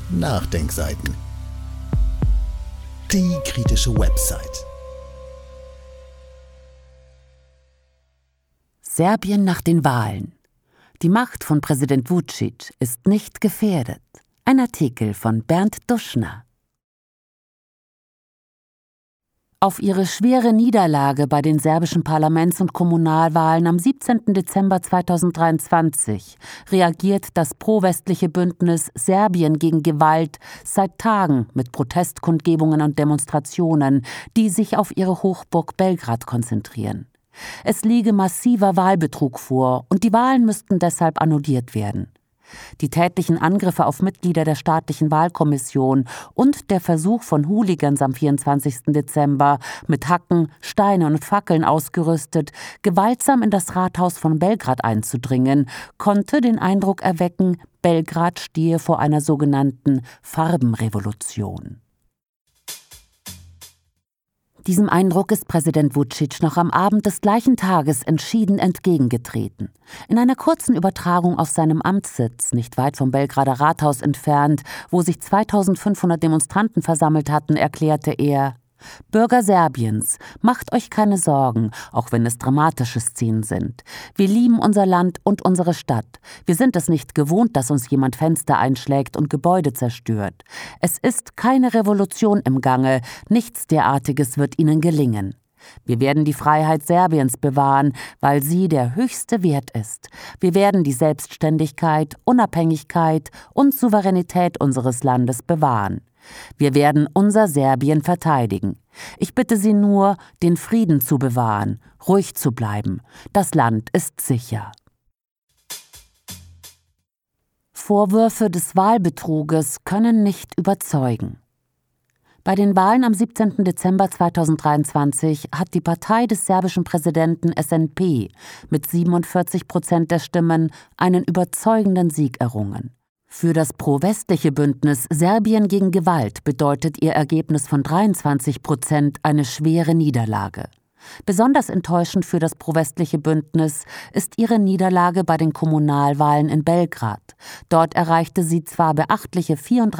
Nachdenkseiten. Die kritische Website. Serbien nach den Wahlen. Die Macht von Präsident Vučić ist nicht gefährdet. Ein Artikel von Bernd Duschner. Auf ihre schwere Niederlage bei den serbischen Parlaments- und Kommunalwahlen am 17. Dezember 2023 reagiert das pro-westliche Bündnis Serbien gegen Gewalt seit Tagen mit Protestkundgebungen und Demonstrationen, die sich auf ihre Hochburg Belgrad konzentrieren. Es liege massiver Wahlbetrug vor und die Wahlen müssten deshalb annulliert werden. Die tätlichen Angriffe auf Mitglieder der staatlichen Wahlkommission und der Versuch von Hooligans am 24. Dezember, mit Hacken, Steinen und Fackeln ausgerüstet, gewaltsam in das Rathaus von Belgrad einzudringen, konnte den Eindruck erwecken, Belgrad stehe vor einer sogenannten Farbenrevolution. Diesem Eindruck ist Präsident Vučić noch am Abend des gleichen Tages entschieden entgegengetreten. In einer kurzen Übertragung aus seinem Amtssitz, nicht weit vom Belgrader Rathaus entfernt, wo sich 2500 Demonstranten versammelt hatten, erklärte er: Bürger Serbiens, macht euch keine Sorgen, auch wenn es dramatische Szenen sind. Wir lieben unser Land und unsere Stadt. Wir sind es nicht gewohnt, dass uns jemand Fenster einschlägt und Gebäude zerstört. Es ist keine Revolution im Gange, nichts derartiges wird ihnen gelingen. Wir werden die Freiheit Serbiens bewahren, weil sie der höchste Wert ist. Wir werden die Selbstständigkeit, Unabhängigkeit und Souveränität unseres Landes bewahren. Wir werden unser Serbien verteidigen. Ich bitte Sie nur, den Frieden zu bewahren, ruhig zu bleiben. Das Land ist sicher. Vorwürfe des Wahlbetruges können nicht überzeugen. Bei den Wahlen am 17. Dezember 2023 hat die Partei des serbischen Präsidenten SNP mit 47% der Stimmen einen überzeugenden Sieg errungen. Für das pro-westliche Bündnis Serbien gegen Gewalt bedeutet ihr Ergebnis von 23% eine schwere Niederlage. Besonders enttäuschend für das pro-westliche Bündnis ist ihre Niederlage bei den Kommunalwahlen in Belgrad. Dort erreichte sie zwar beachtliche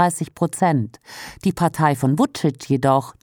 34%, die Partei von Vučić jedoch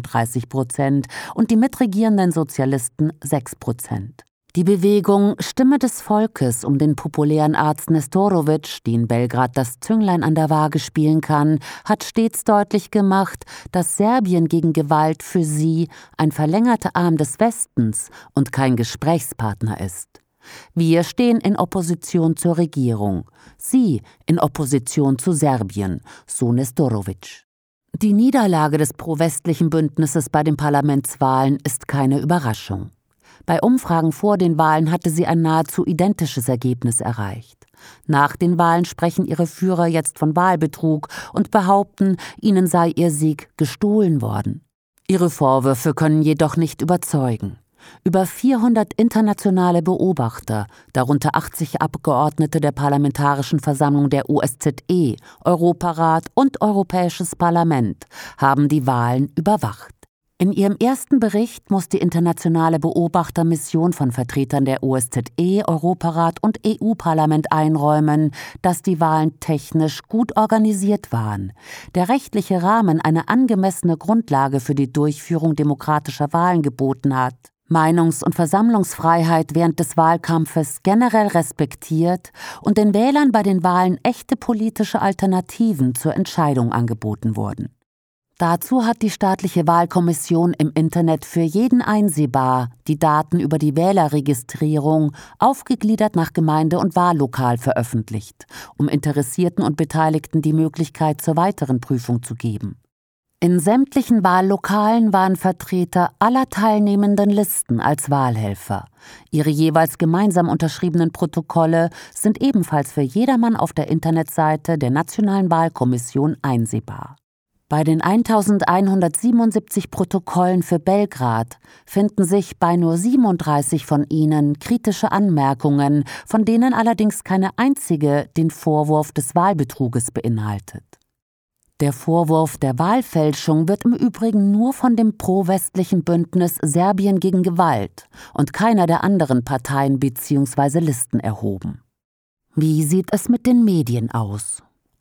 39% und die mitregierenden Sozialisten 6%. Die Bewegung Stimme des Volkes um den populären Arzt Nestorović, die in Belgrad das Zünglein an der Waage spielen kann, hat stets deutlich gemacht, dass Serbien gegen Gewalt für sie ein verlängerter Arm des Westens und kein Gesprächspartner ist. Wir stehen in Opposition zur Regierung, sie in Opposition zu Serbien, so Nestorović. Die Niederlage des pro-westlichen Bündnisses bei den Parlamentswahlen ist keine Überraschung. Bei Umfragen vor den Wahlen hatte sie ein nahezu identisches Ergebnis erreicht. Nach den Wahlen sprechen ihre Führer jetzt von Wahlbetrug und behaupten, ihnen sei ihr Sieg gestohlen worden. Ihre Vorwürfe können jedoch nicht überzeugen. Über 400 internationale Beobachter, darunter 80 Abgeordnete der Parlamentarischen Versammlung der OSZE, Europarat und Europäisches Parlament, haben die Wahlen überwacht. In ihrem ersten Bericht muss die internationale Beobachtermission von Vertretern der OSZE, Europarat und EU-Parlament einräumen, dass die Wahlen technisch gut organisiert waren, der rechtliche Rahmen eine angemessene Grundlage für die Durchführung demokratischer Wahlen geboten hat, Meinungs- und Versammlungsfreiheit während des Wahlkampfes generell respektiert und den Wählern bei den Wahlen echte politische Alternativen zur Entscheidung angeboten wurden. Dazu hat die staatliche Wahlkommission im Internet für jeden einsehbar die Daten über die Wählerregistrierung, aufgegliedert nach Gemeinde und Wahllokal, veröffentlicht, um Interessierten und Beteiligten die Möglichkeit zur weiteren Prüfung zu geben. In sämtlichen Wahllokalen waren Vertreter aller teilnehmenden Listen als Wahlhelfer. Ihre jeweils gemeinsam unterschriebenen Protokolle sind ebenfalls für jedermann auf der Internetseite der Nationalen Wahlkommission einsehbar. Bei den 1177 Protokollen für Belgrad finden sich bei nur 37 von ihnen kritische Anmerkungen, von denen allerdings keine einzige den Vorwurf des Wahlbetruges beinhaltet. Der Vorwurf der Wahlfälschung wird im Übrigen nur von dem pro-westlichen Bündnis Serbien gegen Gewalt und keiner der anderen Parteien bzw. Listen erhoben. Wie sieht es mit den Medien aus?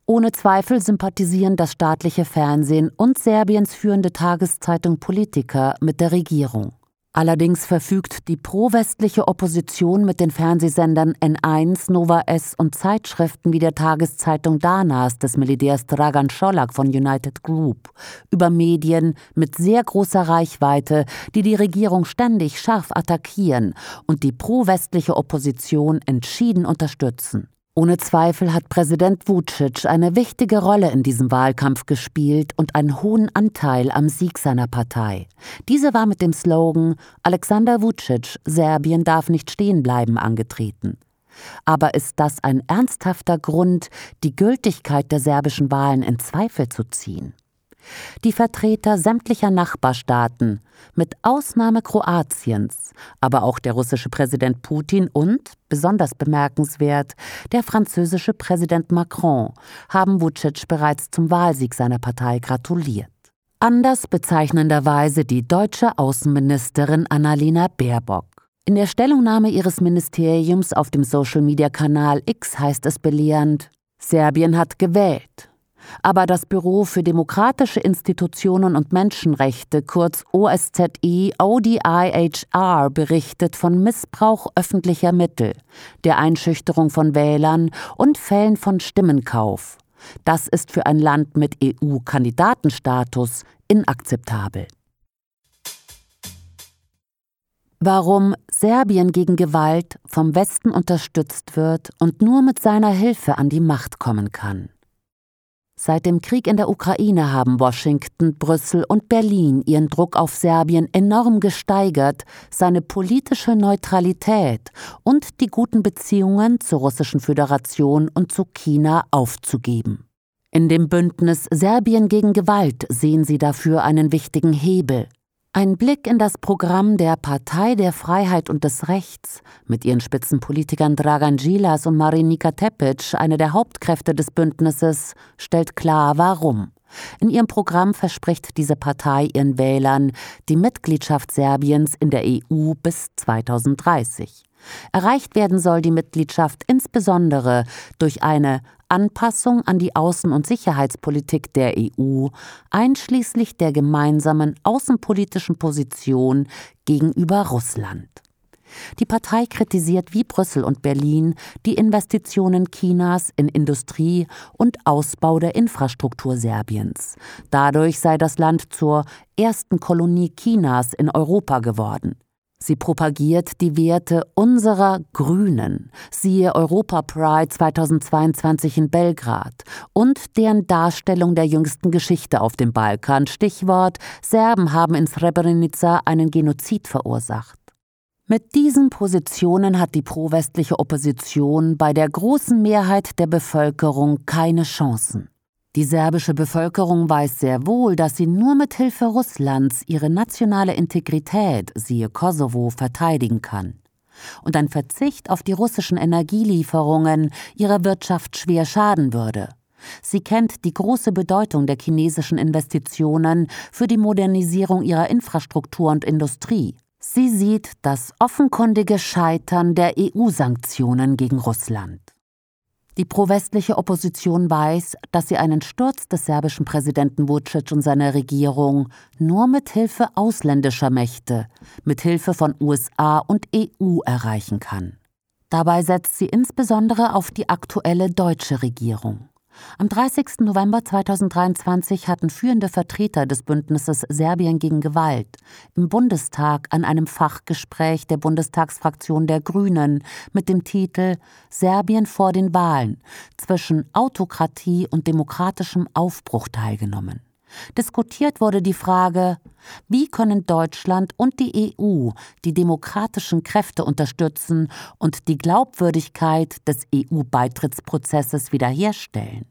Ohne Zweifel sympathisieren das staatliche Fernsehen und Serbiens führende Tageszeitung Politika mit der Regierung. Allerdings verfügt die pro-westliche Opposition mit den Fernsehsendern N1, Nova S und Zeitschriften wie der Tageszeitung Danas des Milliardärs Dragan Scholak von United Group über Medien mit sehr großer Reichweite, die die Regierung ständig scharf attackieren und die pro-westliche Opposition entschieden unterstützen. Ohne Zweifel hat Präsident Vučić eine wichtige Rolle in diesem Wahlkampf gespielt und einen hohen Anteil am Sieg seiner Partei. Diese war mit dem Slogan »Aleksandar Vučić, Serbien darf nicht stehen bleiben« angetreten. Aber ist das ein ernsthafter Grund, die Gültigkeit der serbischen Wahlen in Zweifel zu ziehen? Die Vertreter sämtlicher Nachbarstaaten, mit Ausnahme Kroatiens, aber auch der russische Präsident Putin und, besonders bemerkenswert, der französische Präsident Macron, haben Vučić bereits zum Wahlsieg seiner Partei gratuliert. Anders bezeichnenderweise die deutsche Außenministerin Annalena Baerbock. In der Stellungnahme ihres Ministeriums auf dem Social-Media-Kanal X heißt es belehrend: Serbien hat gewählt. Aber das Büro für demokratische Institutionen und Menschenrechte, kurz OSZE-ODIHR, berichtet von Missbrauch öffentlicher Mittel, der Einschüchterung von Wählern und Fällen von Stimmenkauf. Das ist für ein Land mit EU-Kandidatenstatus inakzeptabel. Warum Serbien gegen Gewalt vom Westen unterstützt wird und nur mit seiner Hilfe an die Macht kommen kann. Seit dem Krieg in der Ukraine haben Washington, Brüssel und Berlin ihren Druck auf Serbien enorm gesteigert, seine politische Neutralität und die guten Beziehungen zur Russischen Föderation und zu China aufzugeben. In dem Bündnis Serbien gegen Gewalt sehen sie dafür einen wichtigen Hebel. Ein Blick in das Programm der Partei der Freiheit und des Rechts, mit ihren Spitzenpolitikern Dragan Đilas und Marinika Tepić, eine der Hauptkräfte des Bündnisses, stellt klar, warum. In ihrem Programm verspricht diese Partei ihren Wählern die Mitgliedschaft Serbiens in der EU bis 2030. Erreicht werden soll die Mitgliedschaft insbesondere durch eine Anpassung an die Außen- und Sicherheitspolitik der EU, einschließlich der gemeinsamen außenpolitischen Position gegenüber Russland. Die Partei kritisiert wie Brüssel und Berlin die Investitionen Chinas in Industrie und Ausbau der Infrastruktur Serbiens. Dadurch sei das Land zur ersten Kolonie Chinas in Europa geworden. Sie propagiert die Werte unserer Grünen, siehe Europa Pride 2022 in Belgrad, und deren Darstellung der jüngsten Geschichte auf dem Balkan, Stichwort: Serben haben in Srebrenica einen Genozid verursacht. Mit diesen Positionen hat die pro-westliche Opposition bei der großen Mehrheit der Bevölkerung keine Chancen. Die serbische Bevölkerung weiß sehr wohl, dass sie nur mit Hilfe Russlands ihre nationale Integrität, siehe Kosovo, verteidigen kann. Und ein Verzicht auf die russischen Energielieferungen ihrer Wirtschaft schwer schaden würde. Sie kennt die große Bedeutung der chinesischen Investitionen für die Modernisierung ihrer Infrastruktur und Industrie. Sie sieht das offenkundige Scheitern der EU-Sanktionen gegen Russland. Die pro-westliche Opposition weiß, dass sie einen Sturz des serbischen Präsidenten Vučić und seiner Regierung nur mit Hilfe ausländischer Mächte, mit Hilfe von USA und EU erreichen kann. Dabei setzt sie insbesondere auf die aktuelle deutsche Regierung. Am 30. November 2023 hatten führende Vertreter des Bündnisses Serbien gegen Gewalt im Bundestag an einem Fachgespräch der Bundestagsfraktion der Grünen mit dem Titel »Serbien vor den Wahlen – zwischen Autokratie und demokratischem Aufbruch« teilgenommen. Diskutiert wurde die Frage, wie können Deutschland und die EU die demokratischen Kräfte unterstützen und die Glaubwürdigkeit des EU-Beitrittsprozesses wiederherstellen.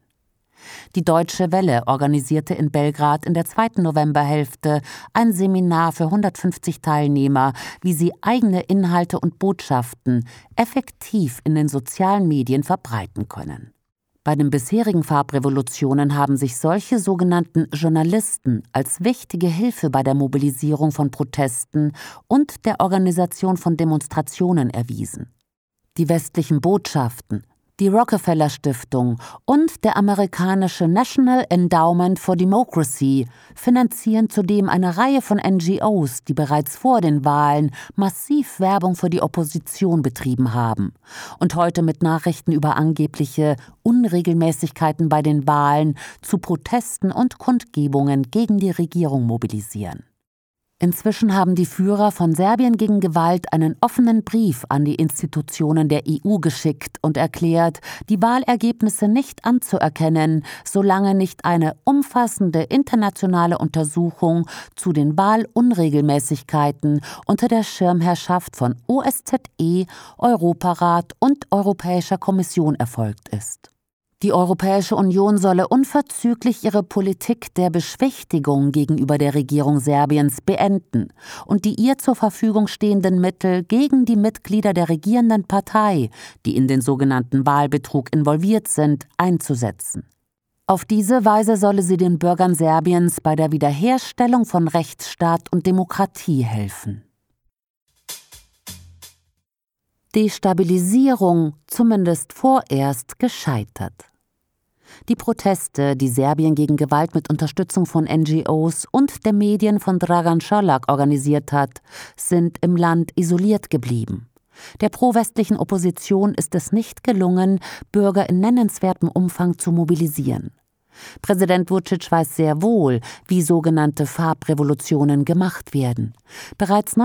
Die Deutsche Welle organisierte in Belgrad in der zweiten Novemberhälfte ein Seminar für 150 Teilnehmer, wie sie eigene Inhalte und Botschaften effektiv in den sozialen Medien verbreiten können. Bei den bisherigen Farbrevolutionen haben sich solche sogenannten Journalisten als wichtige Hilfe bei der Mobilisierung von Protesten und der Organisation von Demonstrationen erwiesen. Die westlichen Botschaften, Die Rockefeller Stiftung und der amerikanische National Endowment for Democracy finanzieren zudem eine Reihe von NGOs, die bereits vor den Wahlen massiv Werbung für die Opposition betrieben haben und heute mit Nachrichten über angebliche Unregelmäßigkeiten bei den Wahlen zu Protesten und Kundgebungen gegen die Regierung mobilisieren. Inzwischen haben die Führer von Serbien gegen Gewalt einen offenen Brief an die Institutionen der EU geschickt und erklärt, die Wahlergebnisse nicht anzuerkennen, solange nicht eine umfassende internationale Untersuchung zu den Wahlunregelmäßigkeiten unter der Schirmherrschaft von OSZE, Europarat und Europäischer Kommission erfolgt ist. Die Europäische Union solle unverzüglich ihre Politik der Beschwichtigung gegenüber der Regierung Serbiens beenden und die ihr zur Verfügung stehenden Mittel gegen die Mitglieder der regierenden Partei, die in den sogenannten Wahlbetrug involviert sind, einzusetzen. Auf diese Weise solle sie den Bürgern Serbiens bei der Wiederherstellung von Rechtsstaat und Demokratie helfen. Destabilisierung zumindest vorerst gescheitert. Die Proteste, die Serbien gegen Gewalt mit Unterstützung von NGOs und der Medien von Dragan Šolak organisiert hat, sind im Land isoliert geblieben. Der pro-westlichen Opposition ist es nicht gelungen, Bürger in nennenswertem Umfang zu mobilisieren. Präsident Vučić weiß sehr wohl, wie sogenannte Farbrevolutionen gemacht werden. Bereits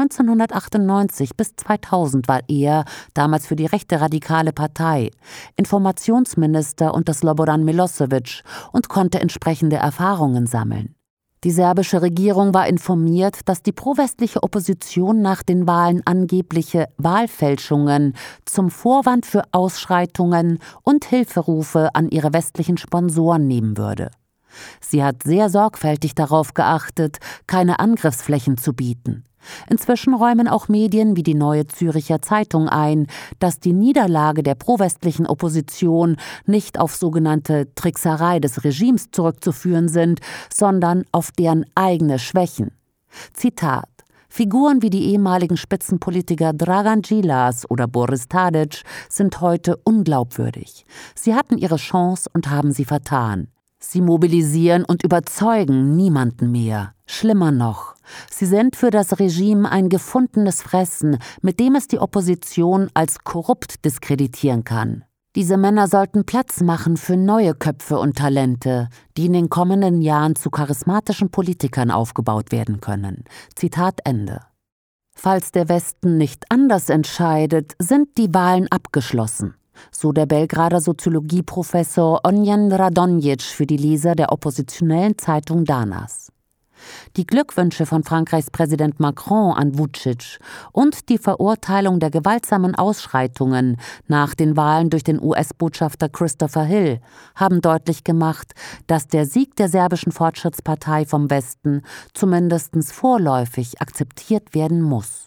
1998 bis 2000 war er, damals für die rechte radikale Partei, Informationsminister unter Slobodan Milošević und konnte entsprechende Erfahrungen sammeln. Die serbische Regierung war informiert, dass die pro-westliche Opposition nach den Wahlen angebliche Wahlfälschungen zum Vorwand für Ausschreitungen und Hilferufe an ihre westlichen Sponsoren nehmen würde. Sie hat sehr sorgfältig darauf geachtet, keine Angriffsflächen zu bieten. Inzwischen räumen auch Medien wie die Neue Züricher Zeitung ein, dass die Niederlage der pro-westlichen Opposition nicht auf sogenannte Trickserei des Regimes zurückzuführen sind, sondern auf deren eigene Schwächen. Zitat: Figuren wie die ehemaligen Spitzenpolitiker Dragan Đilas oder Boris Tadić sind heute unglaubwürdig. Sie hatten ihre Chance und haben sie vertan. Sie mobilisieren und überzeugen niemanden mehr. Schlimmer noch, sie sind für das Regime ein gefundenes Fressen, mit dem es die Opposition als korrupt diskreditieren kann. Diese Männer sollten Platz machen für neue Köpfe und Talente, die in den kommenden Jahren zu charismatischen Politikern aufgebaut werden können. Zitat Ende. Falls der Westen nicht anders entscheidet, sind die Wahlen abgeschlossen. So der Belgrader Soziologieprofessor Ognjen Radonjic für die Leser der oppositionellen Zeitung Danas. Die Glückwünsche von Frankreichs Präsident Macron an Vučić und die Verurteilung der gewaltsamen Ausschreitungen nach den Wahlen durch den US-Botschafter Christopher Hill haben deutlich gemacht, dass der Sieg der serbischen Fortschrittspartei vom Westen zumindest vorläufig akzeptiert werden muss.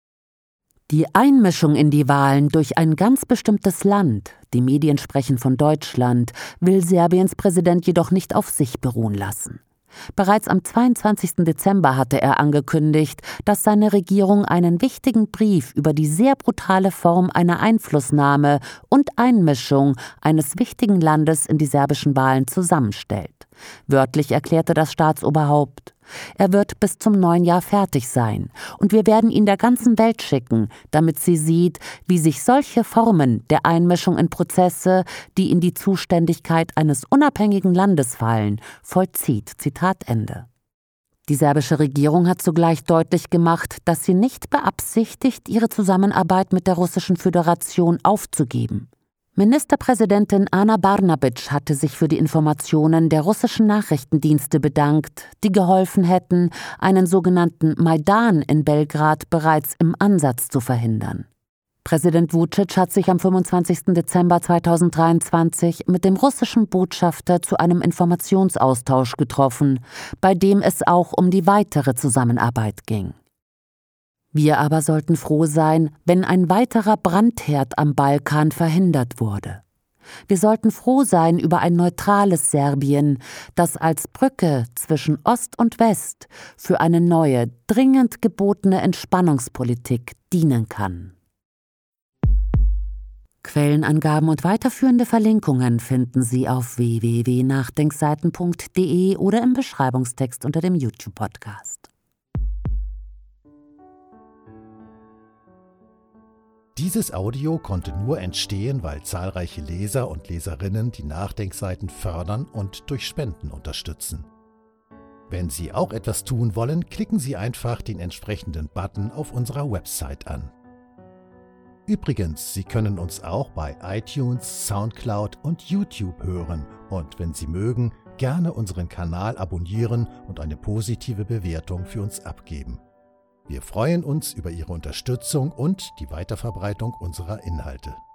Die Einmischung in die Wahlen durch ein ganz bestimmtes Land, die Medien sprechen von Deutschland, will Serbiens Präsident jedoch nicht auf sich beruhen lassen. Bereits am 22. Dezember hatte er angekündigt, dass seine Regierung einen wichtigen Brief über die sehr brutale Form einer Einflussnahme und Einmischung eines wichtigen Landes in die serbischen Wahlen zusammenstellt. Wörtlich erklärte das Staatsoberhaupt: Er wird bis zum neuen Jahr fertig sein und wir werden ihn der ganzen Welt schicken, damit sie sieht, wie sich solche Formen der Einmischung in Prozesse, die in die Zuständigkeit eines unabhängigen Landes fallen, vollzieht. Zitat Ende. Die serbische Regierung hat zugleich deutlich gemacht, dass sie nicht beabsichtigt, ihre Zusammenarbeit mit der Russischen Föderation aufzugeben. Ministerpräsidentin Ana Brnabić hatte sich für die Informationen der russischen Nachrichtendienste bedankt, die geholfen hätten, einen sogenannten Maidan in Belgrad bereits im Ansatz zu verhindern. Präsident Vučić hat sich am 25. Dezember 2023 mit dem russischen Botschafter zu einem Informationsaustausch getroffen, bei dem es auch um die weitere Zusammenarbeit ging. Wir aber sollten froh sein, wenn ein weiterer Brandherd am Balkan verhindert wurde. Wir sollten froh sein über ein neutrales Serbien, das als Brücke zwischen Ost und West für eine neue, dringend gebotene Entspannungspolitik dienen kann. Quellenangaben und weiterführende Verlinkungen finden Sie auf www.nachdenkseiten.de oder im Beschreibungstext unter dem YouTube-Podcast. Dieses Audio konnte nur entstehen, weil zahlreiche Leser und Leserinnen die Nachdenkseiten fördern und durch Spenden unterstützen. Wenn Sie auch etwas tun wollen, klicken Sie einfach den entsprechenden Button auf unserer Website an. Übrigens, Sie können uns auch bei iTunes, Soundcloud und YouTube hören und wenn Sie mögen, gerne unseren Kanal abonnieren und eine positive Bewertung für uns abgeben. Wir freuen uns über Ihre Unterstützung und die Weiterverbreitung unserer Inhalte.